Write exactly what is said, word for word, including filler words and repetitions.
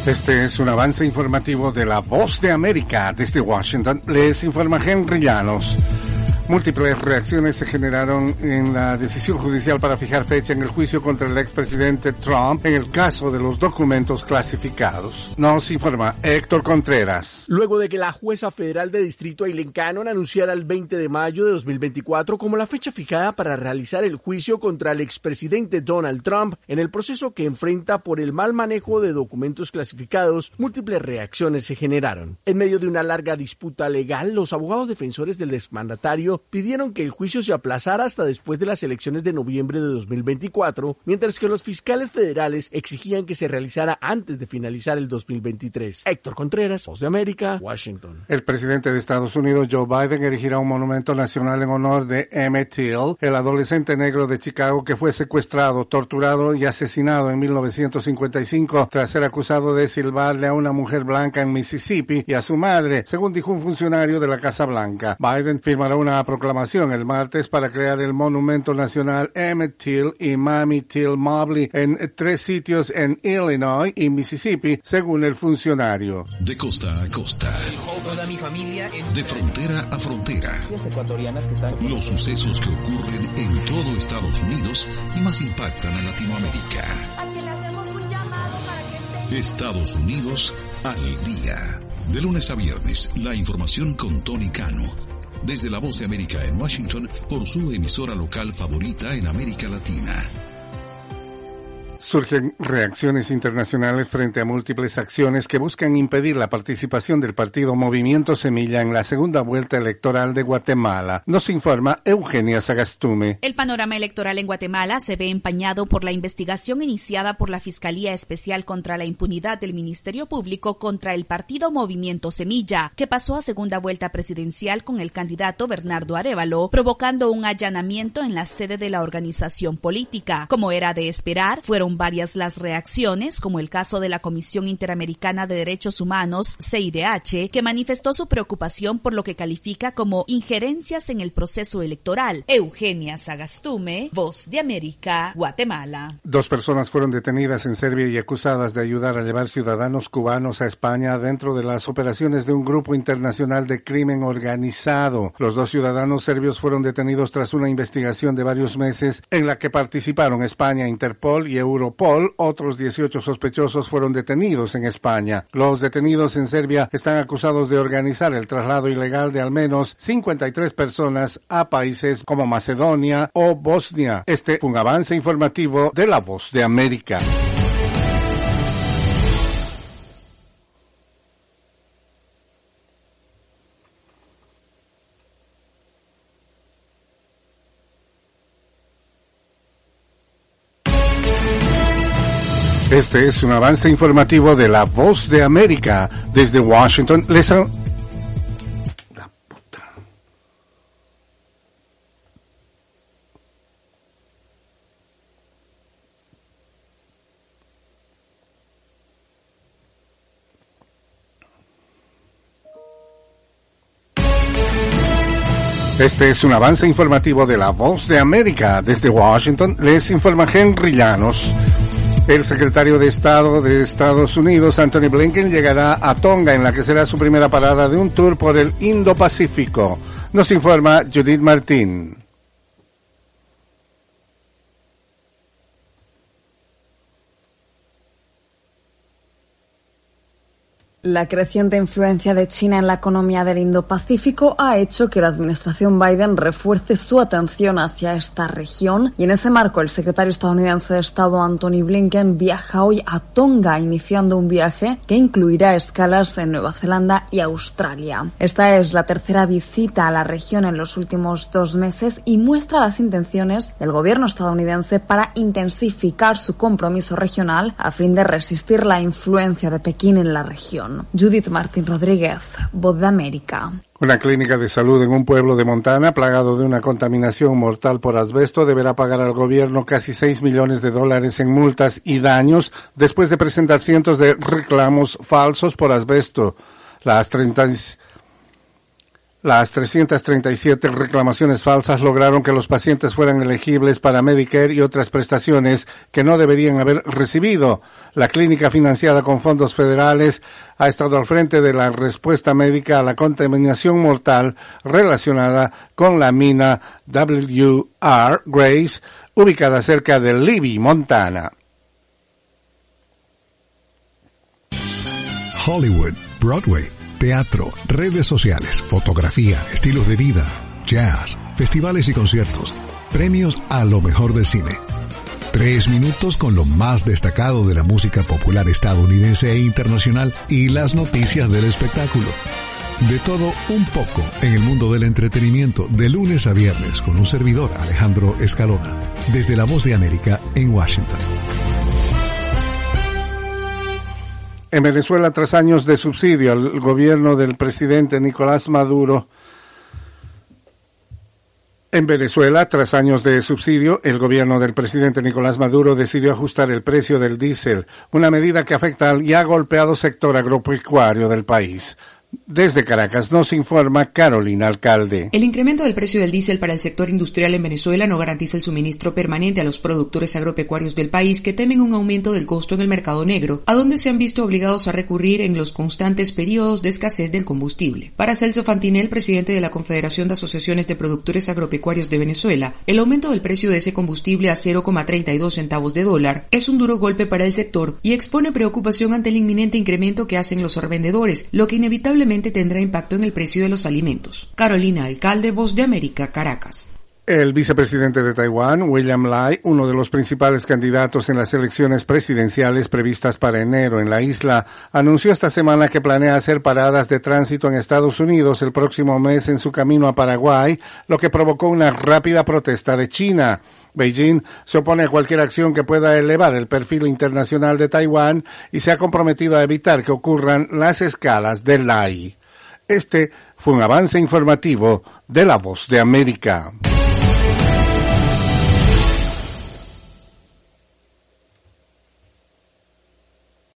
Este es un avance informativo de La Voz de América. Desde Washington les informa Henry Llanos. Múltiples reacciones se generaron en la decisión judicial para fijar fecha en el juicio contra el expresidente Trump en el caso de los documentos clasificados. Nos informa Héctor Contreras. Luego de que la jueza federal de distrito Aileen Cannon anunciara el veinte de mayo de dos mil veinticuatro como la fecha fijada para realizar el juicio contra el expresidente Donald Trump en el proceso que enfrenta por el mal manejo de documentos clasificados, múltiples reacciones se generaron. En medio de una larga disputa legal, los abogados defensores del exmandatario pidieron que el juicio se aplazara hasta después de las elecciones de noviembre de dos mil veinticuatro, mientras que los fiscales federales exigían que se realizara antes de finalizar el dos mil veintitrés. Héctor Contreras, Voz de América, Washington. El presidente de Estados Unidos, Joe Biden, erigirá un monumento nacional en honor de Emmett Till, el adolescente negro de Chicago que fue secuestrado, torturado y asesinado en mil novecientos cincuenta y cinco tras ser acusado de silbarle a una mujer blanca en Mississippi y a su madre, según dijo un funcionario de la Casa Blanca. Biden firmará una proclamación el martes para crear el monumento nacional Emmett Till y Mamie Till Mobley en tres sitios en Illinois y Mississippi, según el funcionario. De costa a costa, toda mi familia en... de frontera a frontera, las ecuatorianas que están... los sucesos que ocurren en todo Estados Unidos y más impactan a Latinoamérica. Aquí le hacemos un llamado para que esté... Estados Unidos al día. De lunes a viernes, la información con Tony Cano. Desde La Voz de América en Washington, por su emisora local favorita en América Latina. Surgen reacciones internacionales frente a múltiples acciones que buscan impedir la participación del partido Movimiento Semilla en la segunda vuelta electoral de Guatemala. Nos informa Eugenia Sagastume. El panorama electoral en Guatemala se ve empañado por la investigación iniciada por la Fiscalía Especial contra la Impunidad del Ministerio Público contra el partido Movimiento Semilla, que pasó a segunda vuelta presidencial con el candidato Bernardo Arévalo, provocando un allanamiento en la sede de la organización política. Como era de esperar, fueron varias las reacciones, como el caso de la Comisión Interamericana de Derechos Humanos, C I D H, que manifestó su preocupación por lo que califica como injerencias en el proceso electoral. Eugenia Sagastume, Voz de América, Guatemala. Dos personas fueron detenidas en Serbia y acusadas de ayudar a llevar ciudadanos cubanos a España dentro de las operaciones de un grupo internacional de crimen organizado. Los dos ciudadanos serbios fueron detenidos tras una investigación de varios meses en la que participaron España, Interpol y Europol. Otros dieciocho sospechosos fueron detenidos en España. Los detenidos en Serbia están acusados de organizar el traslado ilegal de al menos cincuenta y tres personas a países como Macedonia o Bosnia. Este fue un avance informativo de La Voz de América. Este es un avance informativo de La Voz de América. Desde Washington les ha... La puta. Este es un avance informativo de La Voz de América. Desde Washington les informa Henry Llanos. El secretario de Estado de Estados Unidos, Anthony Blinken, llegará a Tonga, en la que será su primera parada de un tour por el Indo-Pacífico. Nos informa Judith Martín. La creciente influencia de China en la economía del Indo-Pacífico ha hecho que la administración Biden refuerce su atención hacia esta región y en ese marco el secretario estadounidense de Estado Anthony Blinken viaja hoy a Tonga, iniciando un viaje que incluirá escalas en Nueva Zelanda y Australia. Esta es la tercera visita a la región en los últimos dos meses y muestra las intenciones del gobierno estadounidense para intensificar su compromiso regional a fin de resistir la influencia de Pekín en la región. Judith Martín Rodríguez, Voz de América. Una clínica de salud en un pueblo de Montana, plagado de una contaminación mortal por asbesto, deberá pagar al gobierno casi seis millones de dólares en multas y daños después de presentar cientos de reclamos falsos por asbesto. Las treinta Las trescientas treinta y siete reclamaciones falsas lograron que los pacientes fueran elegibles para Medicare y otras prestaciones que no deberían haber recibido. La clínica financiada con fondos federales ha estado al frente de la respuesta médica a la contaminación mortal relacionada con la mina W R Grace, ubicada cerca de Libby, Montana. Hollywood, Broadway, teatro, redes sociales, fotografía, estilos de vida, jazz, festivales y conciertos, premios a lo mejor del cine. Tres minutos con lo más destacado de la música popular estadounidense e internacional y las noticias del espectáculo. De todo un poco en el mundo del entretenimiento, de lunes a viernes, con un servidor, Alejandro Escalona, desde La Voz de América en Washington. En Venezuela, tras años de subsidio al gobierno del presidente Nicolás Maduro, En Venezuela, tras años de subsidio, el gobierno del presidente Nicolás Maduro decidió ajustar el precio del diésel, una medida que afecta al ya golpeado sector agropecuario del país. Desde Caracas nos informa Carolina Alcalde. El incremento del precio del diésel para el sector industrial en Venezuela no garantiza el suministro permanente a los productores agropecuarios del país, que temen un aumento del costo en el mercado negro, a donde se han visto obligados a recurrir en los constantes periodos de escasez del combustible. Para Celso Fantinel, presidente de la Confederación de Asociaciones de Productores Agropecuarios de Venezuela, el aumento del precio de ese combustible a cero coma treinta y dos centavos de dólar es un duro golpe para el sector y expone preocupación ante el inminente incremento que hacen los revendedores, lo que inevitablemente tendrá impacto en el precio de los alimentos. Carolina Alcalde, Voz de América, Caracas. El vicepresidente de Taiwán, William Lai, uno de los principales candidatos en las elecciones presidenciales previstas para enero en la isla, anunció esta semana que planea hacer paradas de tránsito en Estados Unidos el próximo mes en su camino a Paraguay, lo que provocó una rápida protesta de China. Beijing se opone a cualquier acción que pueda elevar el perfil internacional de Taiwán y se ha comprometido a evitar que ocurran las escalas de Lai. Este fue un avance informativo de La Voz de América.